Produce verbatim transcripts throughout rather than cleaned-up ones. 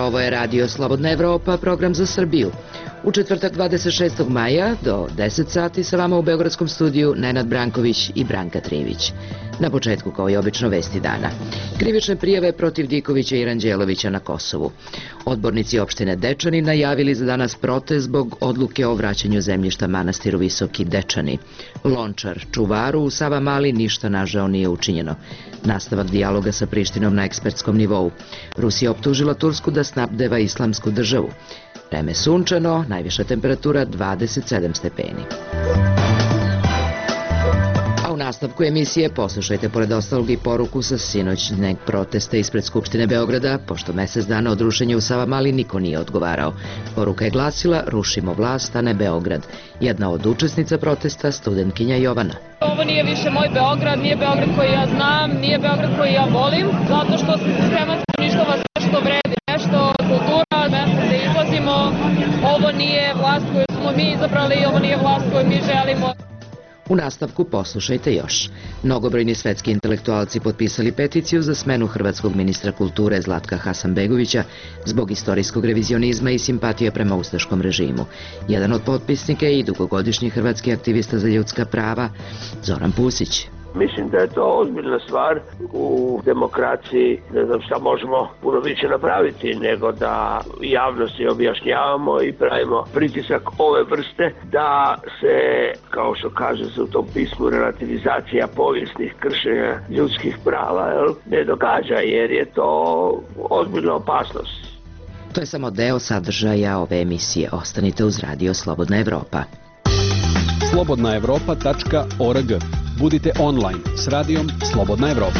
ovo je Radio Slobodna Evropa, program za Srbiju. U četvrtak dvadeset šestog maja do deset sati sa vama u Beogradskom studiju Nenad Branković i Branka Trivić. Na početku, kao i obično, vesti dana. Krivične prijave protiv Dikovića i Ranđelovića na Kosovu. Odbornici opštine Dečani najavili za danas protest zbog odluke o vraćanju zemljišta manastiru Visoki Dečani. Lončar Čuvaru u Savamali ništa nažao nije učinjeno. Nastavak dijaloga sa Prištinom na ekspertskom nivou. Rusija optužila Tursku da snabdeva Islamsku državu. Vreme sunčano, najviša temperatura dvadeset sedam stepeni. A u nastavku emisije poslušajte pored ostalog i poruku sa sinoćnjeg protesta ispred Skupštine Beograda, pošto mesec dana od rušenja u Savamali niko nije odgovarao. Poruka je glasila: rušimo vlast, a ne Beograd. Jedna od učesnica protesta, studentkinja Jovana. Ovo nije više moj Beograd, nije Beograd koji ja znam, nije Beograd koji ja volim, zato što se sistematski uništava sve što vredi, nešto kultura, mesto gde izlazimo. Ovo nije vlast koju smo mi izabrali i ovo nije vlast koju mi želimo. U nastavku poslušajte još. Mnogobrojni svetski intelektualci potpisali peticiju za smenu hrvatskog ministra kulture Zlatka Hasanbegovića zbog istorijskog revizionizma i simpatije prema ustaškom režimu. Jedan od potpisnika je i dugogodišnji hrvatski aktivista za ljudska prava Zoran Pusić. Mislim da je to ozbiljna stvar u demokraciji, ne znam šta možemo puno više napraviti nego da javnosti objašnjavamo i pravimo pritisak ove vrste da se, kao što kaže se u tom pismu, relativizacija povijesnih kršenja ljudskih prava ne događa, jer je to ozbiljna opasnost. To je samo deo sadržaja ove emisije. Ostanite uz Radio Slobodna Evropa. slobodna evropa tačka org. Budite online s radijom Slobodna Evropa.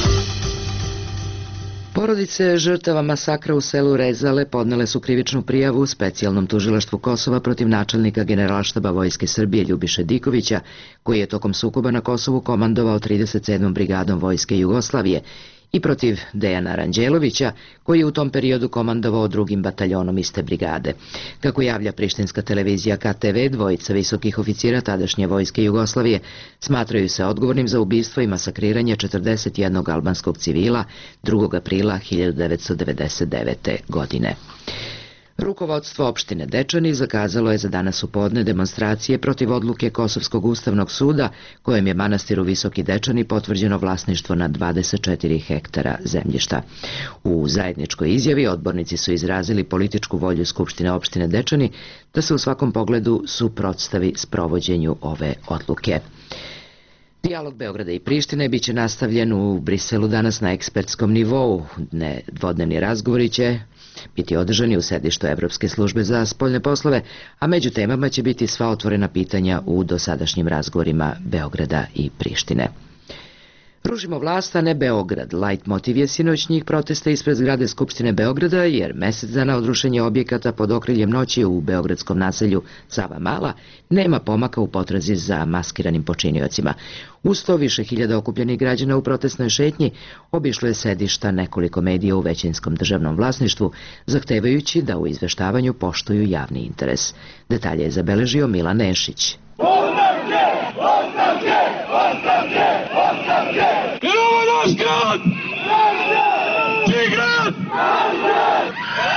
Porodice žrtava masakra u selu Rezale podnele su krivičnu prijavu u specijalnom tužilaštvu Kosova protiv načelnika Generalštaba Vojske Srbije Ljubiše Dikovića, koji je tokom sukoba na Kosovu komandovao trideset sedmom brigadom Vojske Jugoslavije, i protiv Dejana Ranđelovića, koji je u tom periodu komandovao drugim bataljonom iste brigade. Kako javlja prištinska televizija K T V, dvojica visokih oficira tadašnje Vojske Jugoslavije smatraju se odgovornim za ubistvo i masakriranje četrdeset jednog albanskog civila drugog aprila hiljadu devetsto devedeset devete. godine. Rukovodstvo opštine Dečani zakazalo je za danas u podne demonstracije protiv odluke Kosovskog ustavnog suda, kojem je manastiru Visoki Dečani potvrđeno vlasništvo na dvadeset četiri hektara zemljišta. U zajedničkoj izjavi odbornici su izrazili političku volju Skupštine opštine Dečani da se u svakom pogledu suprotstavi sprovođenju ove odluke. Dijalog Beograda i Prištine biće nastavljen u Briselu danas na ekspertskom nivou. Dvodnevni razgovori će biti održani u sedištu Evropske službe za spoljne poslove, a među temama će biti sva otvorena pitanja u dosadašnjim razgovorima Beograda i Prištine. Rušimo vlast, a ne Beograd. Light motiv je sinoćnjih protesta ispred zgrade Skupštine Beograda, jer mesec dana od rušenja objekata pod okriljem noći u beogradskom naselju Savamala nema pomaka u potrazi za maskiranim počiniocima. Uz to više hiljada okupljenih građana u protestnoj šetnji obišlo je sedišta nekoliko medija u većinskom državnom vlasništvu, zahtevajući da u izveštavanju poštuju javni interes. Detalje je zabeležio Milan Nešić. Ostavke! Ostavke! Ostavke! Ostavke! Jer ovo je naš grad! Naš grad! Čiji grad? Naš grad!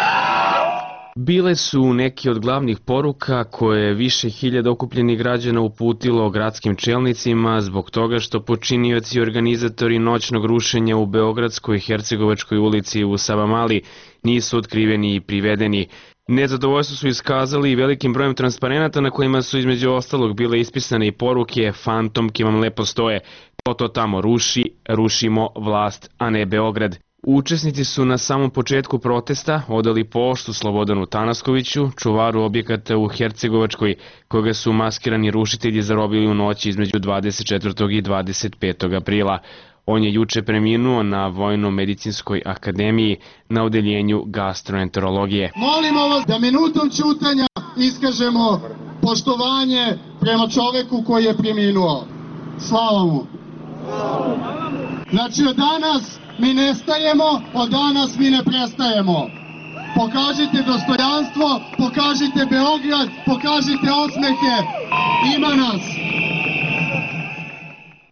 Bile su neki od glavnih poruka koje je više hiljada okupljenih građana uputilo gradskim čelnicima zbog toga što počinioci i organizatori noćnog rušenja u Beogradskoj Hercegovačkoj ulici u Savamali nisu otkriveni i privedeni. Nezadovoljstvo su iskazali i velikim brojem transparenata na kojima su između ostalog bile ispisane i poruke "Fantomke vam lepo stoje, ko to tamo ruši, rušimo vlast, a ne Beograd". Učesnici su na samom početku protesta odali poštu Slobodanu Tanaskoviću, čuvaru objekata u Hercegovačkoj, koga su maskirani rušitelji zarobili u noći između dvadeset četvrtog i dvadeset petog aprila. On je juče preminuo na Vojno-medicinskoj akademiji na odeljenju gastroenterologije. Molimo vas da minutom ćutanja iskažemo poštovanje prema čoveku koji je preminuo. Slava mu! Znači od danas mi nestajemo, od danas mi ne prestajemo. Pokažite dostojanstvo, pokažite Beograd, pokažite osmehe. Ima nas!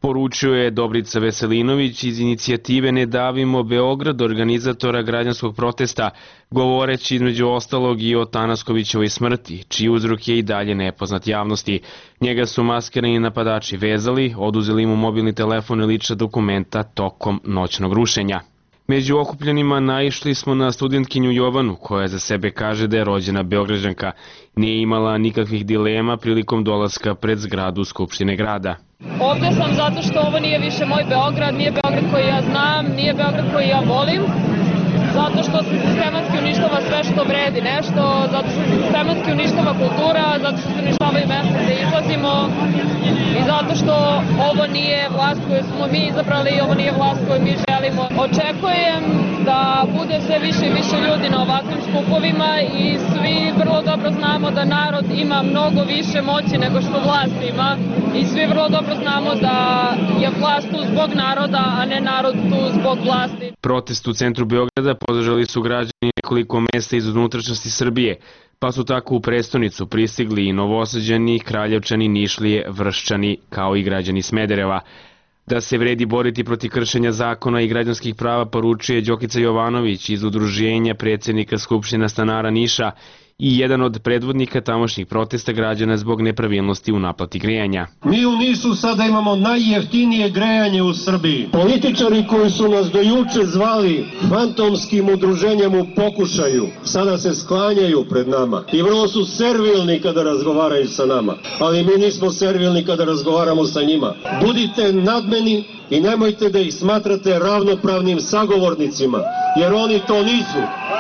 Poručio je Dobrica Veselinović iz inicijative Ne davimo Beograd, organizatora građanskog protesta, govoreći između ostalog i o Tanaskovićevoj smrti, čiji uzrok je i dalje nepoznat javnosti. Njega su maskirani napadači vezali, oduzeli mu mobilni telefon i lična dokumenta tokom noćnog rušenja. Među okupljenima naišli smo na studentkinju Jovanu, koja za sebe kaže da je rođena Beograđanka. Nije imala nikakvih dilema prilikom dolaska pred zgradu Skupštine grada. Ovde sam zato što ovo nije više moj Beograd, nije Beograd koji ja znam, nije Beograd koji ja volim, zato što se sistematski uništava sve što vredi nešto, zato što se sistematski uništava kultura, zato što se uništavaju mesta gde izlazimo i zato što ovo nije vlast koju smo mi izabrali i ovo nije vlast koju mi želimo. Očekujem da bude sve više i više ljudi na ovakvim skupovima i svi vrlo dobro znamo da narod ima mnogo više moći nego što vlast ima i svi vrlo dobro znamo da je vlast tu zbog naroda, a ne narod tu zbog vlasti. Protest u centru Beograda podržali su građani nekoliko mesta iz unutrašnjosti Srbije, pa su tako u prestonicu pristigli i Novosađani, Kraljevčani, Nišlije, Vrščani, kao i građani Smedereva. Da se vredi boriti protiv kršenja zakona i građanskih prava poručuje Đokica Jovanović iz udruženja predsjednika Skupštine stanara Niša i jedan od predvodnika tamošnjih protesta građana zbog nepravilnosti u naplati grejanja. Mi u Nišu sada imamo najjeftinije grejanje u Srbiji. Političari koji su nas do juče zvali fantomskim udruženjem u pokušaju, sada se sklanjaju pred nama i vrlo su servilni kada razgovaraju sa nama, ali mi nismo servilni kada razgovaramo sa njima. Budite nadmeni i nemojte da ih smatrate ravnopravnim sagovornicima, jer oni to nisu.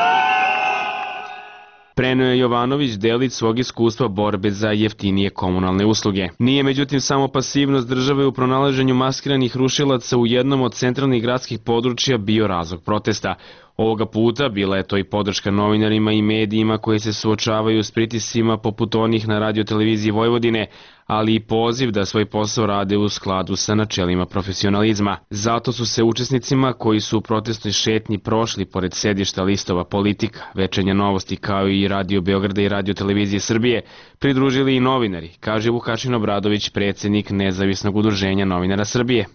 Preneo je Jovanović delić svog iskustva borbe za jeftinije komunalne usluge. Nije međutim samo pasivnost države u pronalaženju maskiranih rušilaca u jednom od centralnih gradskih područja bio razlog protesta. Ovoga puta bila je to i podrška novinarima i medijima koji se suočavaju s pritiscima poput onih na radioteleviziji Vojvodine, ali i poziv da svoj posao rade u skladu sa načelima profesionalizma. Zato su se učesnicima koji su u protestnoj šetnji prošli pored sedišta listova Politika, Večernja novosti kao i Radio Beograda i Radio televizije Srbije pridružili i novinari, kaže Vukašin Obradović, predsjednik Nezavisnog udruženja novinara Srbije.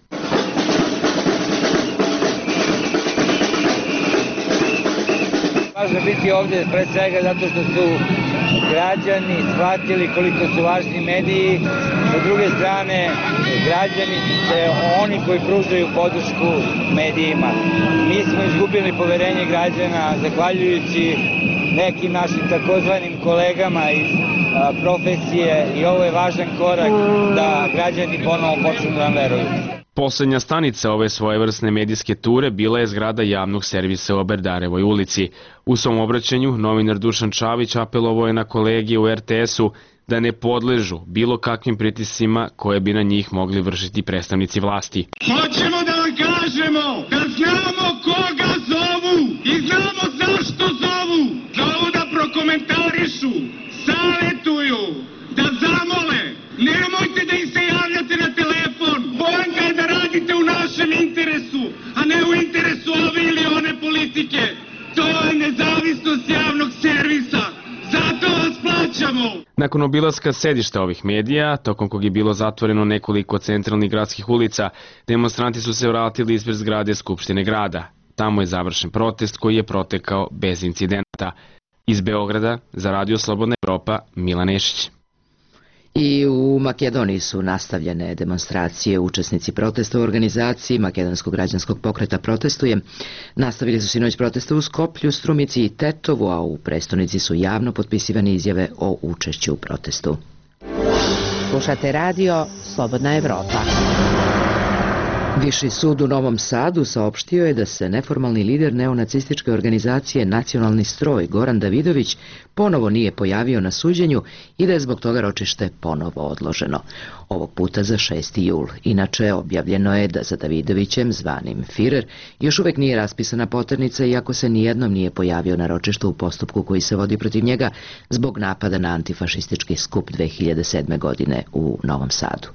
Važno biti ovde pre svega zato što su građani shvatili koliko su važni mediji, sa druge strane građani se oni koji pružaju podršku medijima. Mi smo izgubili poverenje građana zahvaljujući nekim našim takozvanim kolegama iz a, profesije i ovo je važan korak da građani ponovo počnu da nam veruju. Poslednja stanica ove svojevrsne medijske ture bila je zgrada javnog servisa u Oberdarevoj ulici. U svom obraćanju novinar Dušan Čavić apelovao je na kolege u er te esu da ne podležu bilo kakvim pritiscima koje bi na njih mogli vršiti predstavnici vlasti. Hoćemo da vam kažemo da znamo koga zovu i znamo zašto zovu. Zovu da prokomentarišu, savjetuju, da zamole. Nemojte da im se javljate na telefon. Poanta je da radite u našem interesu, a ne u interesu ove ili one politike. To je nezavisnost javnog servisa. Zato vas plaćamo. Nakon obilaska sedišta ovih medija, tokom kog je bilo zatvoreno nekoliko centralnih gradskih ulica, demonstranti su se vratili ispred zgrade Skupštine grada. Tamo je završen protest koji je protekao bez incidenata. Iz Beograda, za Radio Slobodna Evropa, Milan Nešić. I u Makedoniji su nastavljene demonstracije. Učesnici protesta u organizaciji Makedonskog građanskog pokreta Protestuje nastavili su sinoć proteste u Skoplju, Strumici i Tetovu, a u prestonici su javno potpisivane izjave o učešću u protestu. Slušate radio Slobodna Evropa. Viši sud u Novom Sadu saopštio je da se neformalni lider neonacističke organizacije Nacionalni stroj Goran Davidović ponovo nije pojavio na suđenju i da je zbog toga ročište ponovo odloženo. Ovog puta za šesti jul. Inače, objavljeno je da za Davidovićem, zvanim Firer, još uvek nije raspisana poternica, iako se nijednom nije pojavio na ročištu u postupku koji se vodi protiv njega zbog napada na antifašistički skup dve hiljade sedme. godine u Novom Sadu.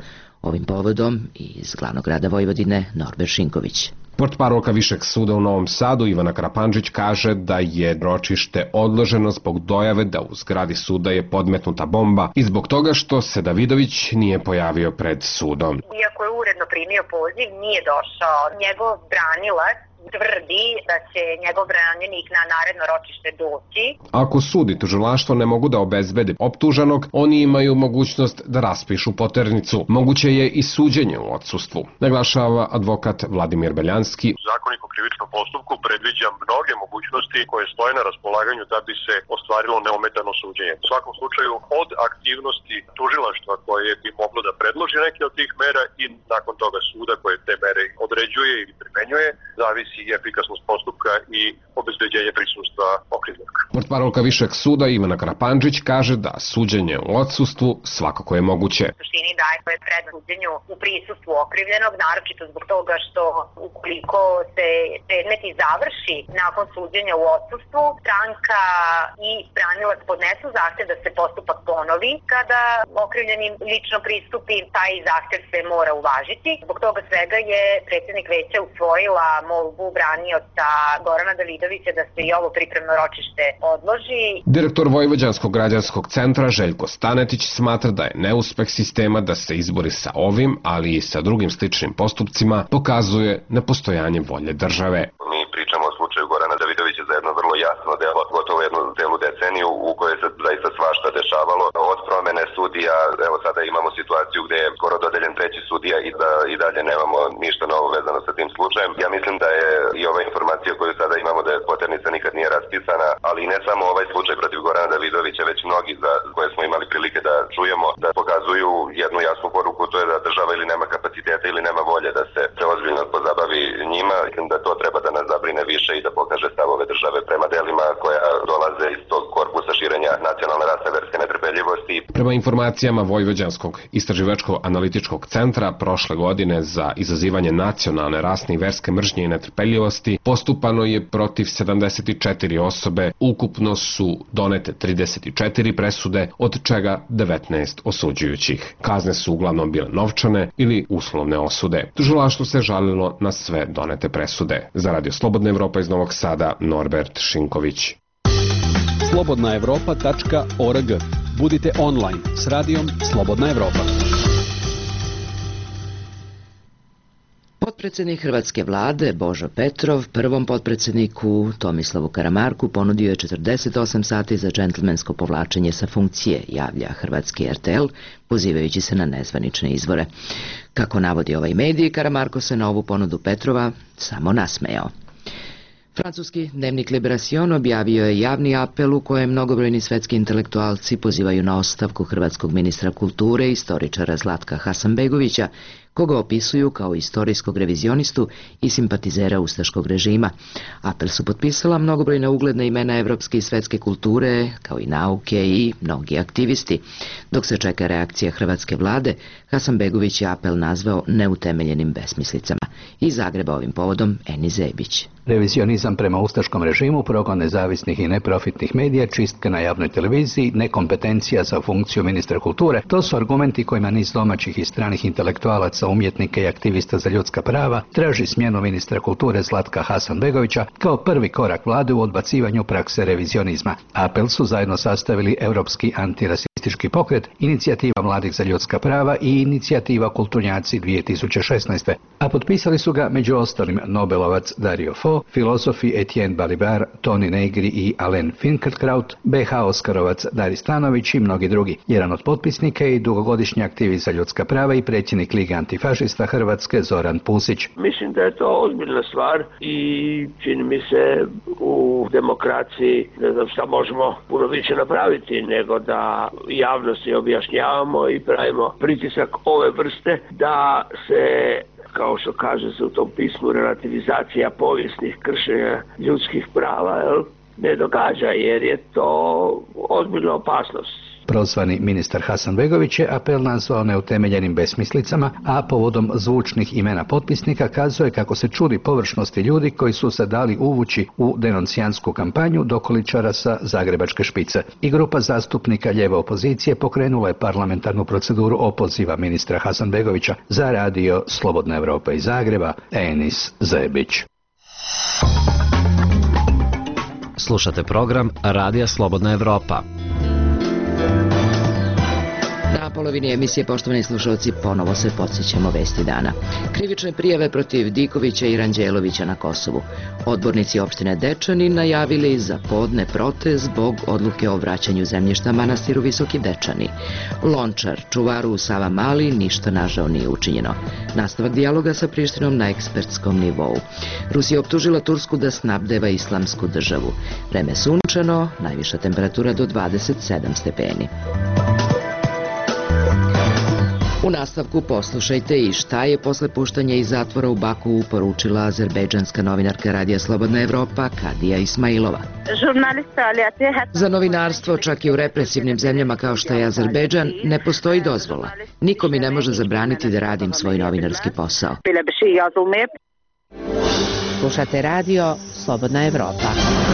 Ovim povodom iz glavnog grada Vojvodine Norbert Šinković. Portparolka Višeg suda u Novom Sadu Ivana Karapandžić kaže da je ročište odloženo zbog dojave da u zgradi suda je podmetnuta bomba i zbog toga što se Davidović nije pojavio pred sudom. Iako je uredno primio poziv, nije došao. Njegov branilac tvrdi da će njegov branjenik na naredno ročište doći. Ako sud i tužilaštvo ne mogu da obezbede optuženog, oni imaju mogućnost da raspišu poternicu. Moguće je i suđenje u odsustvu, naglašava advokat Vladimir Beljanski. Zakonik o krivičnom postupku predviđa mnoge mogućnosti koje stoje na raspolaganju da bi se ostvarilo neometano suđenje. U svakom slučaju od aktivnosti tužilaštva koje bi moglo da predloži neke od tih mera i nakon toga suda koje te mere određuje ili primenjuje, zavisi i efikasnost postupka i obezbeđenje prisustva okrivljenog. Portparolka Višeg suda Ivana Karapandžić kaže da suđenje u odsustvu svakako je moguće. U suštini daje koje pred suđenju u prisustvu okrivljenog, naročito zbog toga što ukoliko se predmeti završi nakon suđenja u odsustvu, stranka i branilac podnesu zahtev da se postupak ponovi. Kada okrivljeni lično pristupi, taj zahtev se mora uvažiti. Zbog toga svega je predsjednik veća usvojila molbu branioca Gorana Davidovića da se i ovo pripremno ročište odloži. Direktor Vojvođanskog građanskog centra Željko Stanetić smatra da je neuspeh sistema da se izbori sa ovim, ali i sa drugim sličnim postupcima, pokazuje nepostojanje volje države. Mi pričamo o slučaju Gorana Davidovića za jedno vrlo jasno delo, gotovo jednu celu deceniju u kojoj se zaista svašta dešavalo. Od promene sudija, evo sada imamo situaciju gde je skoro dodeljen treći sudija i da i dalje nemamo ništa novo vezano sa tim slučajem. Ja mislim da je i ova informacija koju sada imamo da je poternica nikad nije raspisana, ali ne samo ovaj slučaj protiv Gorana Davidovića, već mnogi za koje smo imali prilike da čujemo, da pokazuju jednu jasnu poruku, to je da država ili nema kapaciteta ili nema volje da se preozbiljno pozabavi njima. Mislim da to treba da nas zabrine više i da pokaže stavove države prema delima koja dolaze iz tog korpusa širenja nacionalne rasne verske netrpeljivosti. Prema informacijama Vojvođanskog istraživačko-analitičkog centra, prošle godine za izazivanje nacionalne rasne i verske mržnje i netrpeljivosti postupano je protiv sedamdeset četiri osobe, ukupno su donete trideset četiri presude, od čega devetnaest osuđujućih. Kazne su uglavnom bile novčane ili uslovne osude. Tužilaštvo se žalilo na sve donete presude. Za Radio Slobodna Evropa iz Novog Sada, Norbert Šinković. slobodna evropa tačka org. Budite online s radijom Slobodna Evropa. Potpredsjednik Hrvatske vlade Božo Petrov prvom potpredsjedniku Tomislavu Karamarku ponudio je četrdeset osam sati za džentlmensko povlačenje sa funkcije, javlja hrvatski R T L, pozivajući se na nezvanične izvore. Kako navodi ovaj medij, Karamarko se na ovu ponudu Petrova samo nasmejao. Francuski dnevnik Libération objavio je javni apel u kojem mnogobrojni svetski intelektualci pozivaju na ostavku hrvatskog ministra kulture i istoričara Zlatka Hasanbegovića, koga opisuju kao istorijskog revizionistu i simpatizera ustaškog režima. Apel su potpisala mnogobrojna ugledna imena evropske i svetske kulture, kao i nauke i mnogi aktivisti. Dok se čeka reakcija hrvatske vlade, Hasanbegović je apel nazvao neutemeljenim besmislicama. Iz Zagreba ovim povodom Eni Zebić. Revizionizam prema ustaškom režimu, progon nezavisnih i neprofitnih medija, čistke na javnoj televiziji, nekompetencija za funkciju ministra kulture, to su argumenti kojima niz domaćih i stranih intelektualaca, umjetnika i aktivista za ljudska prava traži smjenu ministra kulture Zlatka Hasanbegovića kao prvi korak vlade u odbacivanju prakse revizionizma. Apel su zajedno sastavili Europski antirasistički pokret, Inicijativa mladih za ljudska prava i Inicijativa Kulturnjaci dvije tisuće šesnaeste. A potpisali su ga među ostalim Nobelovac Dario Fo, filozofi Etienne Balibar, Toni Negri i Alain Finkielkraut, B H Oskarovac Dari Stanović i mnogi drugi. Jedan od potpisnika je i dugogodišnji aktivist za ljudska prava i predsjednik Lige antifašista Hrvatske Zoran Pusić. Mislim da je to ozbiljna stvar i čini mi se u demokraciji ne znam šta možemo puno više napraviti nego da javnosti objašnjavamo i pravimo pritisak ove vrste da se, kao što kaže se u tom pismu, relativizacija povijesnih kršenja ljudskih prava, jel, ne događa, jer je to ozbiljna opasnost. Prozvani ministar Hasanbegović je apel nazvao neutemeljenim besmislicama, a povodom zvučnih imena potpisnika kazuje kako se čudi površnosti ljudi koji su se dali uvući u denuncijansku kampanju dokoličara sa zagrebačke špice. I grupa zastupnika lijeve opozicije pokrenula je parlamentarnu proceduru opoziva ministra Hasanbegovića za radio Slobodna Evropa iz Zagreba, Enis Zebić. Slušate program Radija Slobodna Evropa. Na polovini emisije, poštovani slušalci, ponovo se podsjećamo vesti dana. Krivične prijave protiv Dikovića i Ranđelovića na Kosovu. Odbornici opštine Dečani najavili za podne protest zbog odluke o vraćanju zemljišta manastiru Visoki Dečani. Lončar, čuvaru u Savamali, ništa nažao nije učinjeno. Nastavak dijaloga sa Prištinom na ekspertskom nivou. Rusija optužila Tursku da snabdeva islamsku državu. Vreme sunčano, najviša temperatura do dvadeset sedam stepeni. U nastavku poslušajte i šta je posle puštanja iz zatvora u Baku poručila azerbejdžanska novinarka Radija Slobodna Evropa Kadija Ismailova. Za novinarstvo, čak i u represivnim zemljama kao što je Azerbejdžan, ne postoji dozvola. Niko mi ne može zabraniti da radim svoj novinarski posao. Slušate radio Slobodna Evropa.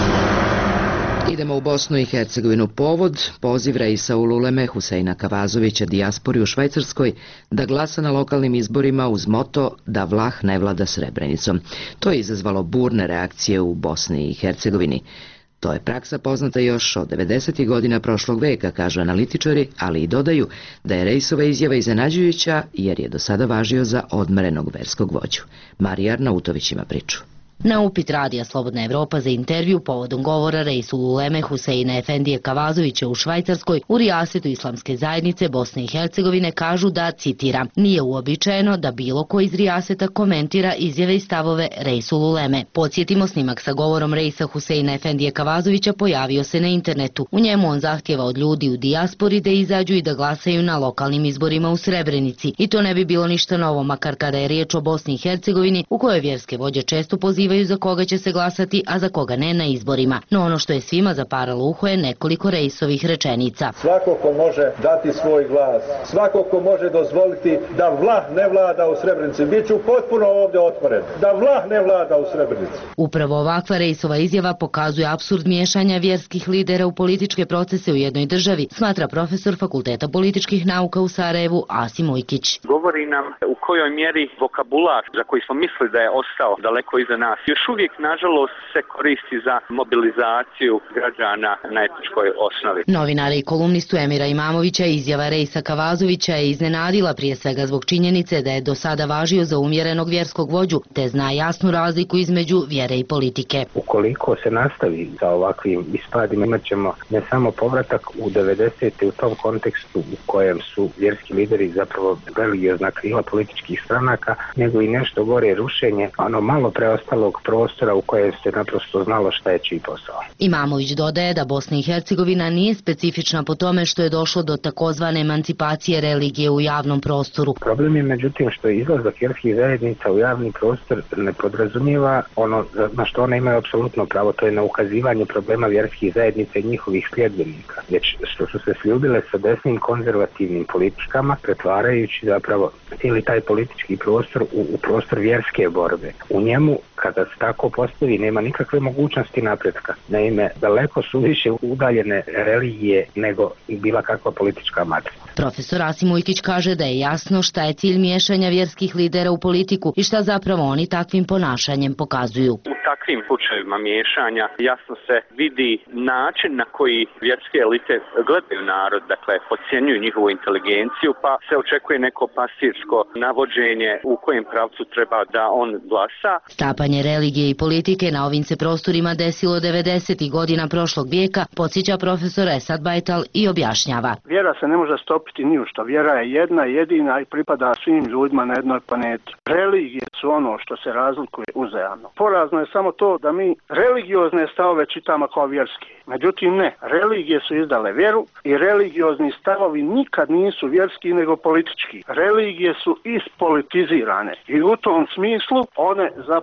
Idemo u Bosnu i Hercegovinu. Povod, poziv Reisa Ululeme Huseina Kavazovića dijaspori u Švajcarskoj da glasa na lokalnim izborima uz moto da Vlah ne vlada Srebrenicom. To je izazvalo burne reakcije u Bosni i Hercegovini. To je praksa poznata još od devedesetih godina prošlog veka, kažu analitičari, ali i dodaju da je Reisova izjava iznenađujuća jer je do sada važio za odmerenog verskog vođu. Marija Arnautović ima priču. Na upit Radija Slobodna Evropa za intervju povodom govora Reisul Uleme Huseina Efendije Kavazovića u Švajcarskoj u rijasetu Islamske zajednice Bosne i Hercegovine kažu da, citiram, nije uobičajeno da bilo ko iz rijaseta komentira izjave i stavove Reisul Uleme. Podsjetimo, snimak sa govorom Reisa Huseina Efendije Kavazovića pojavio se na internetu. U njemu on zahtjeva od ljudi u dijaspori da izađu i da glasaju na lokalnim izborima u Srebrenici. I to ne bi bilo ništa novo, makar kada je riječ o Bosni i Hercegovini, u kojoj vjerske vođe često pozivaju za koga će se glasati, a za koga ne na izborima. No ono što je svima zaparalo uho je nekoliko Reisovih rečenica. Svako ko može dati svoj glas, svako ko može dozvoliti da Vlah ne vlada u Srebrenici, bit ću potpuno ovdje otvoren, da Vlah ne vlada u Srebrenici. Upravo ovakva Reisova izjava pokazuje apsurd miješanja vjerskih lidera u političke procese u jednoj državi, smatra profesor Fakulteta političkih nauka u Sarajevu Asim Ujkić. Govori nam u kojoj mjeri vokabular za koji smo mislili da je ostao daleko iza nas još uvijek, nažalost, se koristi za mobilizaciju građana na etničkoj osnovi. Novinara i kolumnistu Emira Imamovića izjava Reisa Kavazovića je iznenadila prije svega zbog činjenice da je do sada važio za umjerenog vjerskog vođu, te zna jasnu razliku između vjere i politike. Ukoliko se nastavi sa ovakvim ispadima, imat ćemo ne samo povratak u devedesete u tom kontekstu u kojem su vjerski lideri zapravo religiozna krila političkih stranaka, nego i nešto gore rušenje, ono malo preostalo prostora u kojem se naprosto znalo šta je čiji posao. Imamović dodaje da Bosna i Hercegovina nije specifična po tome što je došlo do takozvane emancipacije religije u javnom prostoru. Problem je međutim što izlazak vjerskih zajednica u javni prostor ne podrazumijeva ono na što one imaju apsolutno pravo, to je na ukazivanje problema vjerskih zajednica i njihovih sljedbenika, već što su se sljubile sa desnim konzervativnim politikama, pretvarajući zapravo cijeli taj politički prostor u, u prostor vjerske borbe. U njemu kada se tako postavi nema nikakve mogućnosti napretka. Naime, daleko su više udaljene religije nego bila kakva politička matrica. Profesor Asim Ujkić kaže da je jasno šta je cilj miješanja vjerskih lidera u politiku i šta zapravo oni takvim ponašanjem pokazuju. U takvim slučajevima miješanja jasno se vidi način na koji vjerske elite gledaju narod, dakle podcjenjuju njihovu inteligenciju, pa se očekuje neko pastirsko navođenje u kojem pravcu treba da on glasa. Stapanje religije i politike na ovim se prostorima desilo devedesetih godina prošlog vijeka, podsjeća profesor Esad Bajtal i objašnjava. Vjera se ne može stopiti ni u što. Vjera je jedna, jedina i pripada svim ljudima na jednoj planeti. Religije su ono što se razlikuje uzajamno. Porazno je samo to da mi religiozne stavove čitamo kao vjerski. Međutim ne, religije su izdale vjeru i religiozni stavovi nikad nisu vjerski nego politički. Religije su ispolitizirane i u tom smislu one zapravo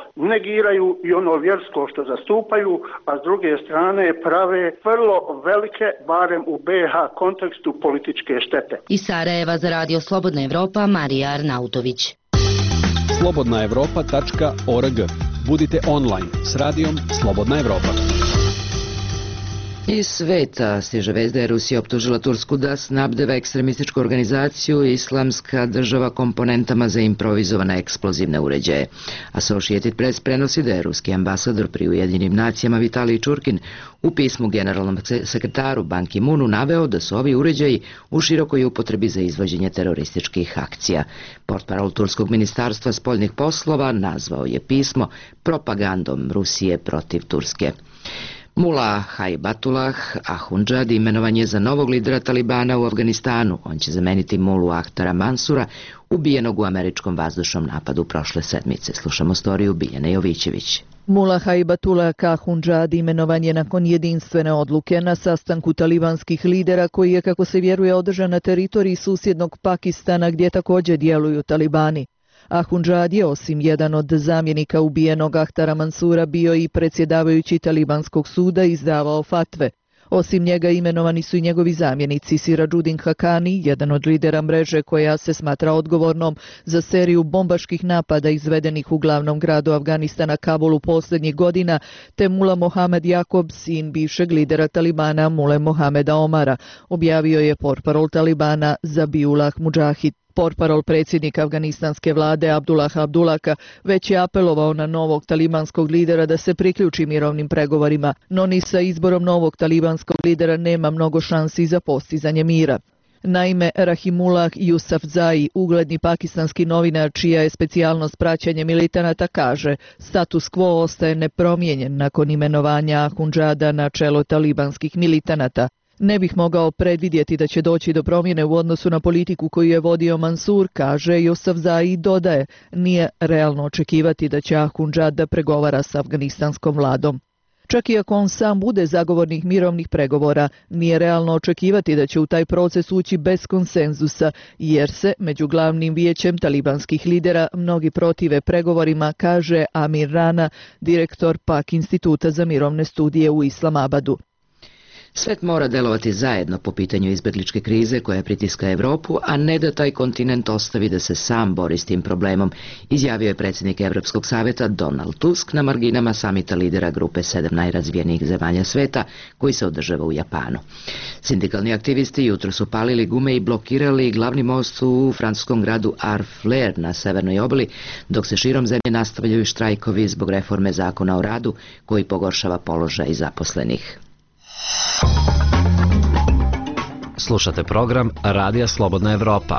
negiraju i ono vjersko što zastupaju, a s druge strane prave vrlo velike, barem u B iH kontekstu, političke štete. Iz Sarajeva za Radio Slobodna Evropa, Marija Arnautović. slobodna evropa tačka org. Budite online s radijom Slobodna Evropa. Iz sveta stiže vest da je Rusija optužila Tursku da snabdeva ekstremističku organizaciju Islamska država komponentama za improvizovane eksplozivne uređaje. Associated Press prenosi da je ruski ambasador pri Ujedinjenim nacijama Vitalij Čurkin u pismu generalnom sekretaru Ban Ki-moonu naveo da su ovi uređaji u širokoj upotrebi za izvođenje terorističkih akcija. Portparol Turskog ministarstva spoljnih poslova nazvao je pismo propagandom Rusije protiv Turske. Mullah Haibatullah Ahundžad imenovan je za novog lidera Talibana u Afganistanu. On će zameniti Mulu Ahtara Mansura, ubijenog u američkom vazdušnom napadu prošle sedmice. Slušamo storiju Biljane Jovićević. Mullah Haibatullah Ahundžad imenovan je nakon jedinstvene odluke na sastanku talibanskih lidera koji je, kako se vjeruje, održan na teritoriji susjednog Pakistana gdje također djeluju talibani. Ahundžad je, osim jedan od zamjenika ubijenog Ahtara Mansura, bio i predsjedavajući talibanskog suda i izdavao fatve. Osim njega imenovani su i njegovi zamjenici Sirađudin Hakani, jedan od lidera mreže koja se smatra odgovornom za seriju bombaških napada izvedenih u glavnom gradu Afganistana Kabulu posljednjih godina, te Mula Mohamed Jakob, sin bivšeg lidera Talibana Mule Mohameda Omara, objavio je portparol Talibana Zabiullah Mudžahid. Portparol predsjednika afganistanske vlade Abdullah Abdullaka već je apelovao na novog talibanskog lidera da se priključi mirovnim pregovorima, no ni sa izborom novog talibanskog lidera nema mnogo šansi za postizanje mira. Naime, Rahimullah Yousafzai, ugledni pakistanski novinar čija je specijalnost praćenje militanata, kaže status quo ostaje nepromijenjen nakon imenovanja Ahundžada na čelo talibanskih militanata. Ne bih mogao predvidjeti da će doći do promjene u odnosu na politiku koju je vodio Mansur, kaže Yousafzai i dodaje, nije realno očekivati da će Ahundžad da pregovara s afganistanskom vladom. Čak i ako on sam bude zagovornik mirovnih pregovora, nije realno očekivati da će u taj proces ući bez konsenzusa, jer se među glavnim vijećem talibanskih lidera mnogi protive pregovorima, kaže Amir Rana, direktor Pak instituta za mirovne studije u Islamabadu. Svet mora delovati zajedno po pitanju izbjegličke krize koja pritiska Evropu, a ne da taj kontinent ostavi da se sam bori s tim problemom, izjavio je predsjednik Evropskog savjeta Donald Tusk na marginama samita lidera grupe sedam najrazvijenijih zemalja sveta koji se održava u Japanu. Sindikalni aktivisti jutro su palili gume i blokirali glavni most u francuskom gradu Harfleur na severnoj obali, dok se širom zemlje nastavljaju štrajkovi zbog reforme zakona o radu koji pogoršava položaj zaposlenih. Slušate program Radija Slobodna Evropa.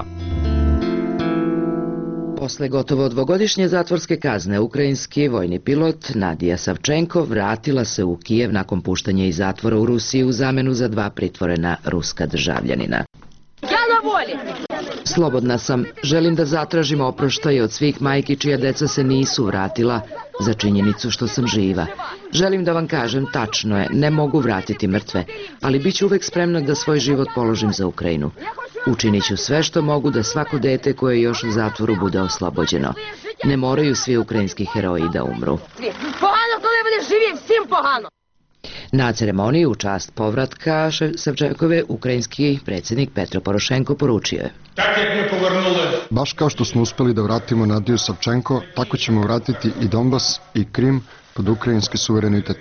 Posle gotovo dvogodišnje zatvorske kazne, ukrajinski vojni pilot Nadija Savčenko vratila se u Kijev nakon puštanja iz zatvora u Rusiji u zamenu za dva pritvorena ruska državljanina. Ja na voli! Slobodna sam, želim da zatražim oproštaj od svih majki čija deca se nisu vratila za činjenicu što sam živa. Želim da vam kažem, tačno je, ne mogu vratiti mrtve, ali bit ću uvek spremna da svoj život položim za Ukrajinu. Učinit ću sve što mogu da svako dete koje je još u zatvoru bude oslobođeno. Ne moraju svi ukrajinski heroji da umru. Pogano, коли будеш живі, всім pogano! Na ceremoniji u čast povratka Savčenkove ukrajinski predsjednik Petro Porošenko poručio je: Baš kao što smo uspjeli da vratimo Nadiju Savčenko, tako ćemo vratiti i Donbas i Krim pod ukrajinski suverenitet.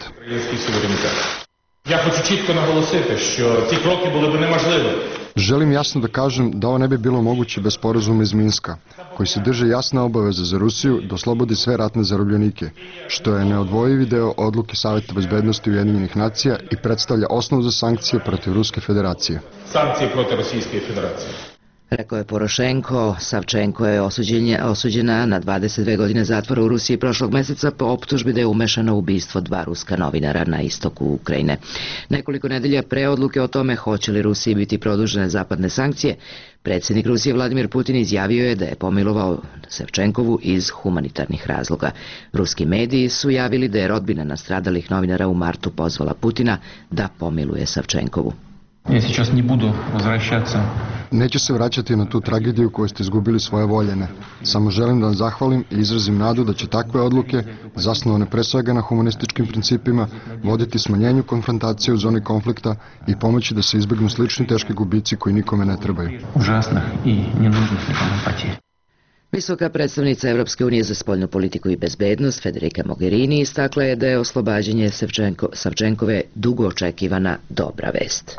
Я хочу чітко наголосити, що ці кроки були б неможливі. Želim jasno da kažem da ovo ne bi bilo moguće bez sporazuma iz Minska, koji se drže jasna obaveza za Rusiju da oslobodi sve ratne zarobljenike, što je neodvojivi deo odluke Saveta bezbednosti Ujedinjenih nacija i predstavlja osnov za sankcije protiv Ruske federacije. Sankcije protiv Rusijske federacije. Rekao je Porošenko. Savčenko je osuđena na dvadeset dve godine zatvora u Rusiji prošlog mjeseca po optužbi da je umešana u ubistvo dva ruska novinara na istoku Ukrajine. Nekoliko nedelja pre odluke o tome hoće li Rusiji biti produžene zapadne sankcije, predsjednik Rusije Vladimir Putin izjavio je da je pomilovao Savčenkovu iz humanitarnih razloga. Ruski mediji su javili da je rodbina nastradalih novinara u martu pozvala Putina da pomiluje Savčenkovu. Я сейчас не буду возвращаться Neću se vraćati na tu tragediju koju ste izgubili svoje voljene. Samo želim da vam zahvalim i izrazim nadu da će takve odluke, zasnovane pre svega na humanističkim principima, voditi smanjenju konfrontacije u zoni konflikta i pomoći da se izbegnu slični teški gubici koji nikome ne trebaju. Užasno i nenudnih poteri. Visoka predstavnica Evropske unije za spoljnu politiku i bezbednost Federica Mogherini istakla je da je oslobađanje Savčenko, Savčenkove dugo očekivana dobra vest.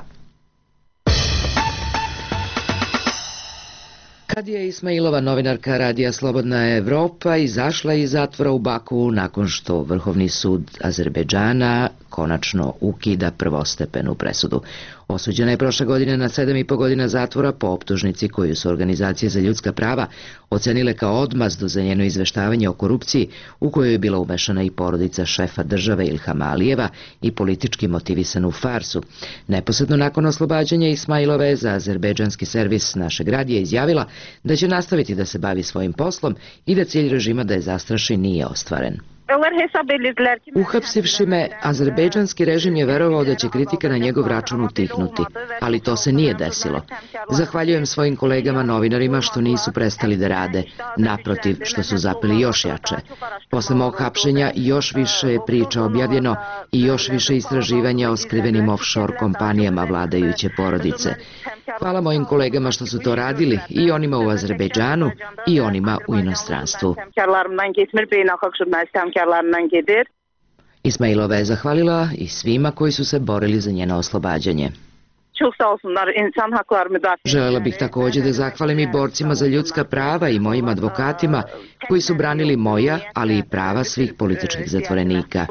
Kadija Ismailova, novinarka Radija Slobodna Evropa, izašla iz zatvora u Baku nakon što Vrhovni sud Azerbejdžana konačno ukida prvostepenu presudu. Osuđena je prošle godine na sedam i po godina zatvora po optužnici koju su organizacije za ljudska prava ocenile kao odmazdu za njeno izveštavanje o korupciji u kojoj je bila umešana i porodica šefa države Ilhama Alijeva i politički motivisanu farsu. Neposredno nakon oslobađanja Ismailove za azerbejdžanski servis našeg radija izjavila da će nastaviti da se bavi svojim poslom i da cilj režima da je zastraši nije ostvaren. Uhapsivši me, azerbejdžanski režim je verovao da će kritika na njegov račun utihnuti, ali to se nije desilo. Zahvaljujem svojim kolegama novinarima što nisu prestali da rade, naprotiv što su zapeli još jače. Posle mog hapšenja još više je priča objavljeno i još više istraživanja o skrivenim offshore kompanijama vladajuće porodice. Hvala mojim kolegama što su to radili, i onima u Azerbejdžanu i onima u inostranstvu. Ismailova je zahvalila i svima koji su se borili za njeno oslobađanje. Želela bih također da zahvalim i borcima za ljudska prava i mojim advokatima koji su branili moja, ali i prava svih političkih zatvorenika.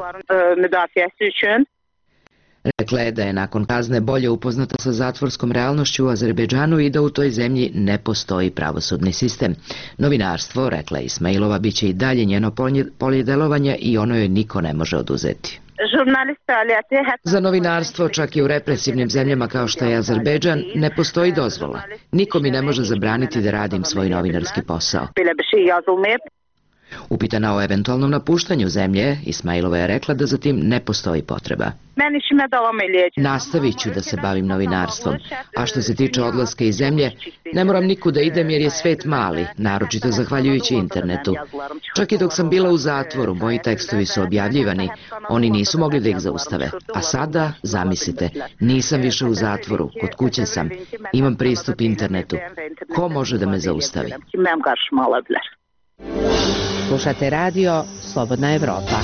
Rekla je da je nakon kazne bolje upoznata sa zatvorskom realnošću u Azerbejdžanu i da u toj zemlji ne postoji pravosudni sistem. Novinarstvo, rekla je Ismailova, bit će i dalje njeno polje delovanja i ono joj niko ne može oduzeti. Za novinarstvo, čak i u represivnim zemljama kao što je Azerbejdžan, ne postoji dozvola. Niko mi ne može zabraniti da radim svoj novinarski posao. Upitana o eventualnom napuštanju zemlje, Ismailova je rekla da za tim ne postoji potreba. Nastavit ću da se bavim novinarstvom, a što se tiče odlaska iz zemlje, ne moram nikud da idem jer je svet mali, naročito zahvaljujući internetu. Čak i dok sam bila u zatvoru, moji tekstovi su objavljivani, oni nisu mogli da ih zaustave. A sada, zamislite, nisam više u zatvoru, kod kuće sam, imam pristup internetu. Ko može da me zaustavi? Slušate radio Slobodna Evropa.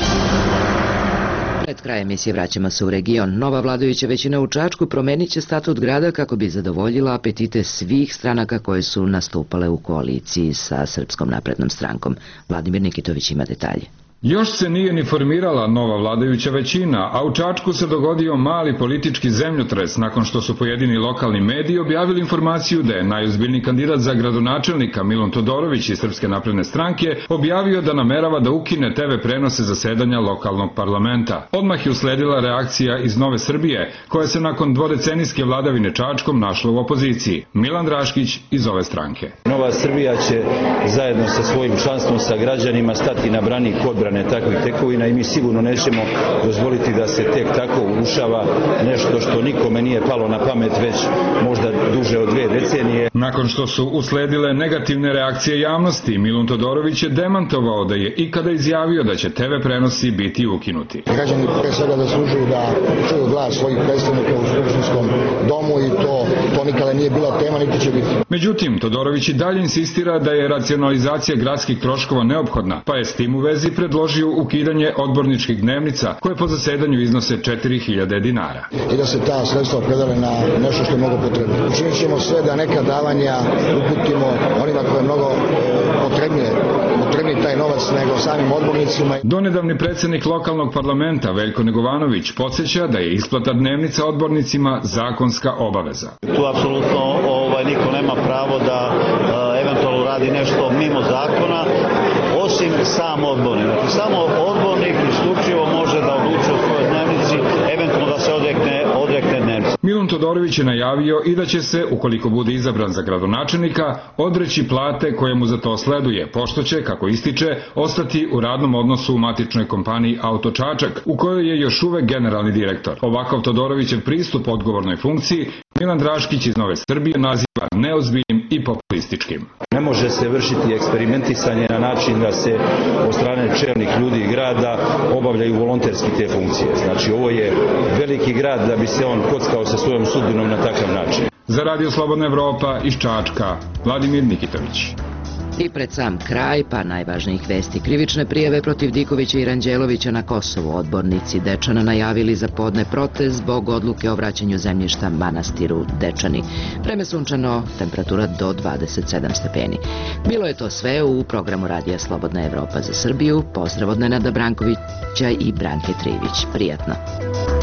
Pred krajem emisije vraćamo se u region. Nova vladajuća većina u Čačku promenit će statut grada kako bi zadovoljila apetite svih stranaka koje su nastupale u koaliciji sa Srpskom naprednom strankom. Vladimir Nikitović ima detalje. Još se nije ni formirala nova vladajuća većina, a u Čačku se dogodio mali politički zemljotres nakon što su pojedini lokalni mediji objavili informaciju da je najozbiljniji kandidat za gradonačelnika Milun Todorović iz Srpske napredne stranke objavio da namerava da ukine te ve prenose zasedanja lokalnog parlamenta. Odmah je usledila reakcija iz Nove Srbije, koja se nakon dvodecenijske vladavine Čačkom našla u opoziciji. Milan Draškić iz ove stranke. Nova Srbija će zajedno sa svojim članstvom, sa građanima stati na branik odbrane takvih tekovina i mi sigurno nećemo dozvoliti da se tek tako urušava nešto što nikome nije palo na pamet već možda duže od dve decenije. Nakon što su usledile negativne reakcije javnosti, Milun Todorović je demantovao da je ikada izjavio da će te ve prenosi biti ukinuti. Građani pre svega zaslužuju da čuju glas svojih predstavnika u Skupštinskom domu i to, to nikada nije bila tema, niti će biti. Međutim, Todorović i dalje insistira da je racionalizacija gradskih troškova neophodna, pa je s tim u vezi predložio ukidanje odborničkih dnevnica koje po zasedanju iznose četiri hiljade dinara. I da se ta sredstva predale na nešto što je mnogo potrebno. Učinit ćemo sve da neka davanja uputimo onima koje je mnogo potrebnije, potrebniji taj novac nego samim odbornicima. Donedavni predsjednik lokalnog parlamenta Veljko Negovanović podsjeća da je isplata dnevnica odbornicima zakonska obaveza. Tu apsolutno ovaj, niko nema pravo da uh, eventualno radi nešto mimo zakona, osim sam odbornik. Znači, samo odbornik isključivo može da odluči o svojoj dnevnici, eventualno da se odrekne, odrekne dnevnici. Milun Todorović je najavio i da će se, ukoliko bude izabran za gradonačelnika, odreći plate koje mu za to sleduje, pošto će, kako ističe, ostati u radnom odnosu u matičnoj kompaniji Auto Čačak, u kojoj je još uvek generalni direktor. Ovakav Todorovićev pristup odgovornoj funkciji Milan Draškić iz Nove Srbije naziva naziva neozbiljnim i populističkim. Ne može se vršiti eksperimentisanje na način da se od strane čelnih ljudi grada obavljaju volonterski te funkcije. Znači ovo je veliki grad da bi se on kockao sa svojom sudbinom na takav način. Za Radio Slobodna Evropa iz Čačka, Vladimir Nikitović. I pred sam kraj, pa najvažnijih vesti, krivične prijave protiv Dikovića i Ranđelovića na Kosovu. Odbornici Dečana najavili za podne protest zbog odluke o vraćanju zemljišta manastiru Dečani. Vreme sunčano, temperatura do dvadeset sedam stepeni. Bilo je to sve u programu Radija Slobodna Evropa za Srbiju. Pozdrav od Nenada Brankovića i Branke Trivić. Prijatno.